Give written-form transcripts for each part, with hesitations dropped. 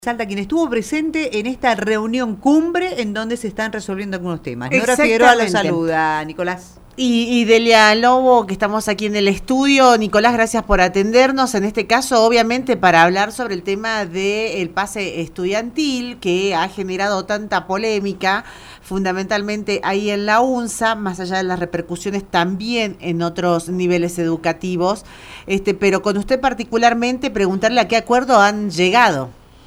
Salta, quien estuvo presente en esta reunión cumbre en donde se están resolviendo algunos temas. Nora Figueroa lo saluda, Nicolás. Y Delia Lobo, que estamos aquí en el estudio. Nicolás, gracias por atendernos. En este caso, obviamente, para hablar sobre el tema del pase estudiantil que ha generado tanta polémica, fundamentalmente ahí en la UNSA, más allá de las repercusiones también en otros niveles educativos. Pero con usted particularmente, preguntarle a qué acuerdo han llegado.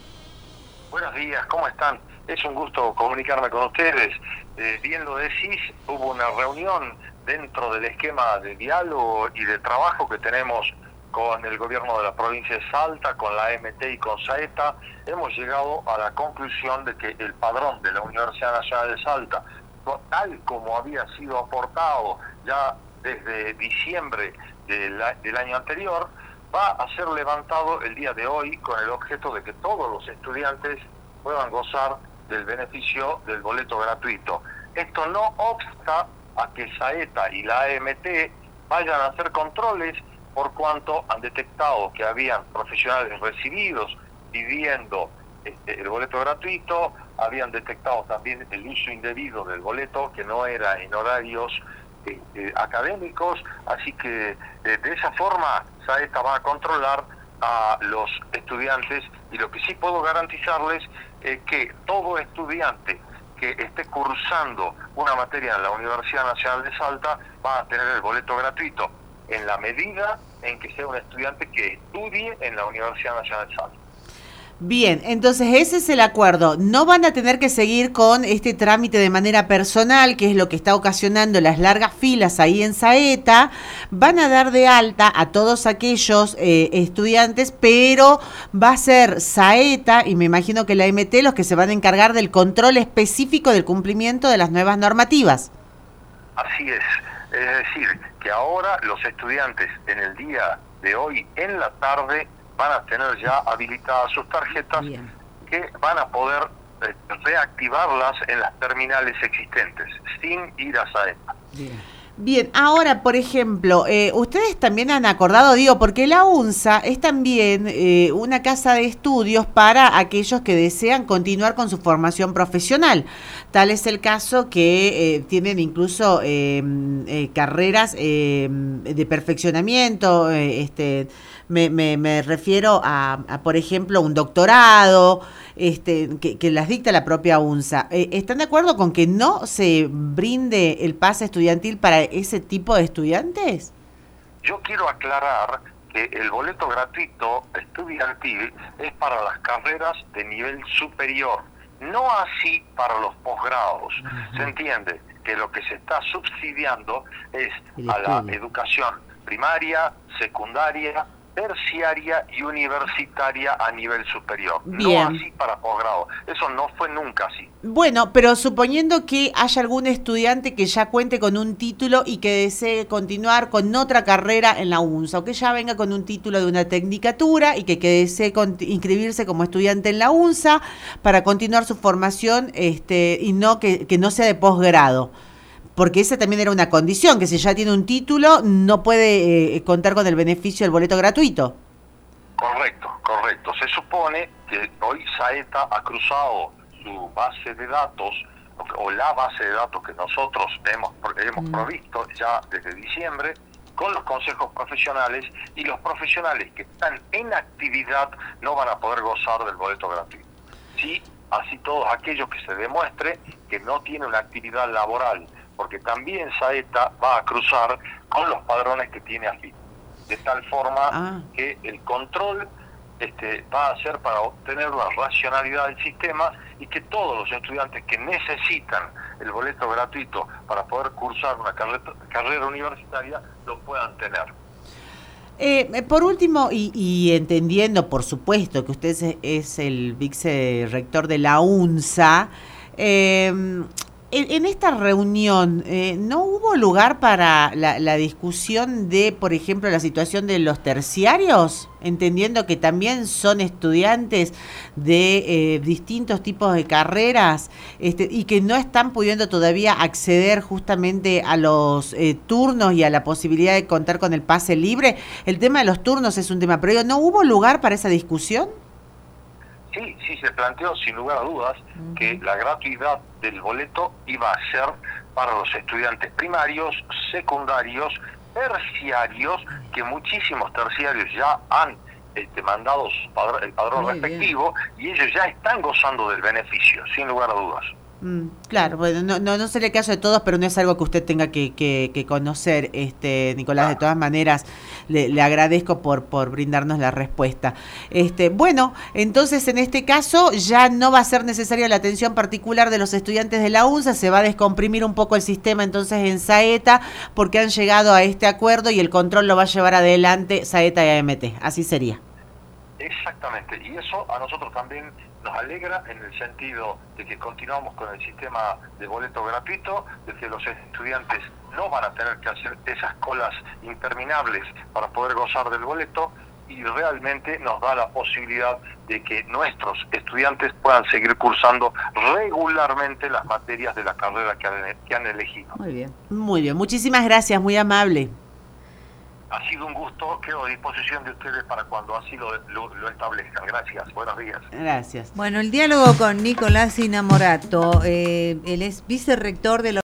Buenos días, ¿cómo están? Es un gusto comunicarme con ustedes. Bien lo decís, hubo una reunión dentro del esquema de diálogo y de trabajo que tenemos con el gobierno de la provincia de Salta, con la AMT y con Saeta. Hemos llegado a la conclusión de que el padrón de la Universidad Nacional de Salta, tal como había sido aportado ya desde diciembre del año anterior, va a ser levantado el día de hoy con el objeto de que todos los estudiantes puedan gozar del beneficio del boleto gratuito. Esto no obsta a que Saeta y la AMT vayan a hacer controles, por cuanto han detectado que habían profesionales recibidos pidiendo el boleto gratuito, habían detectado también el uso indebido del boleto, que no era en horarios académicos, así que de esa forma Saeta va a controlar a los estudiantes, y lo que sí puedo garantizarles es que todo estudiante que esté cursando una materia en la Universidad Nacional de Salta va a tener el boleto gratuito en la medida en que sea un estudiante que estudie en la Universidad Nacional de Salta. Bien, entonces ese es el acuerdo. No van a tener que seguir con este trámite de manera personal, que es lo que está ocasionando las largas filas ahí en Saeta. Van a dar de alta a todos aquellos estudiantes, pero va a ser Saeta y me imagino que la MT los que se van a encargar del control específico del cumplimiento de las nuevas normativas. Así es decir, que ahora los estudiantes en el día de hoy, en la tarde, van a tener ya habilitadas sus tarjetas. Bien, que van a poder reactivarlas en las terminales existentes, sin ir a Saeta. Bien, ahora, por ejemplo, ustedes también han acordado, porque la UNSA es también una casa de estudios para aquellos que desean continuar con su formación profesional. Tal es el caso que tienen incluso carreras de perfeccionamiento, me refiero a, por ejemplo, un doctorado, que las dicta la propia UNSA. ¿Están de acuerdo con que no se brinde el pase estudiantil para ese tipo de estudiantes? Yo quiero aclarar que el boleto gratuito estudiantil es para las carreras de nivel superior, no así para los posgrados. ¿Se entiende? Que lo que se está subsidiando es a la educación primaria, secundaria, terciaria y universitaria a nivel superior. Bien. No así para posgrado. Eso no fue nunca así. Bueno, pero suponiendo que haya algún estudiante que ya cuente con un título y que desee continuar con otra carrera en la UNSA, o que ya venga con un título de una tecnicatura y que desee inscribirse como estudiante en la UNSA para continuar su formación y no que no sea de posgrado. Porque esa también era una condición, que si ya tiene un título no puede contar con el beneficio del boleto gratuito. Correcto. Se supone que hoy Saeta ha cruzado su base de datos, o la base de datos que nosotros hemos provisto ya desde diciembre, con los consejos profesionales, y los profesionales que están en actividad no van a poder gozar del boleto gratuito. Sí, así todos aquellos que se demuestre que no tiene una actividad laboral, porque también Saeta va a cruzar con los padrones que tiene AFIP, de tal forma que el control va a ser para obtener una racionalidad del sistema, y que todos los estudiantes que necesitan el boleto gratuito para poder cursar una carrera universitaria lo puedan tener. Por último, y entendiendo, por supuesto, que usted es el vicerrector de la UNSA, en esta reunión, ¿no hubo lugar para la discusión de, por ejemplo, la situación de los terciarios? Entendiendo que también son estudiantes de distintos tipos de carreras y que no están pudiendo todavía acceder justamente a los turnos y a la posibilidad de contar con el pase libre. El tema de los turnos es un tema, pero ¿no hubo lugar para esa discusión? sí se planteó sin lugar a dudas que la gratuidad del boleto iba a ser para los estudiantes primarios, secundarios, terciarios, que muchísimos terciarios ya han mandado el padrón respectivo y ellos ya están gozando del beneficio, sin lugar a dudas. Claro, bueno, no será el caso de todos, pero no es algo que usted tenga que conocer, Nicolás. De todas maneras, le agradezco por brindarnos la respuesta. Bueno, entonces en este caso ya no va a ser necesaria la atención particular de los estudiantes de la UNSA, se va a descomprimir un poco el sistema entonces en Saeta, porque han llegado a este acuerdo y el control lo va a llevar adelante Saeta y AMT, así sería. Exactamente, y eso a nosotros también nos alegra en el sentido de que continuamos con el sistema de boleto gratuito, de que los estudiantes no van a tener que hacer esas colas interminables para poder gozar del boleto, y realmente nos da la posibilidad de que nuestros estudiantes puedan seguir cursando regularmente las materias de la carrera que han elegido. Muy bien, muchísimas gracias, muy amable. Ha sido un gusto, quedo a disposición de ustedes para cuando así lo establezcan. Gracias, buenos días. Gracias. Bueno, el diálogo con Nicolás Inamorato, él es vicerrector de la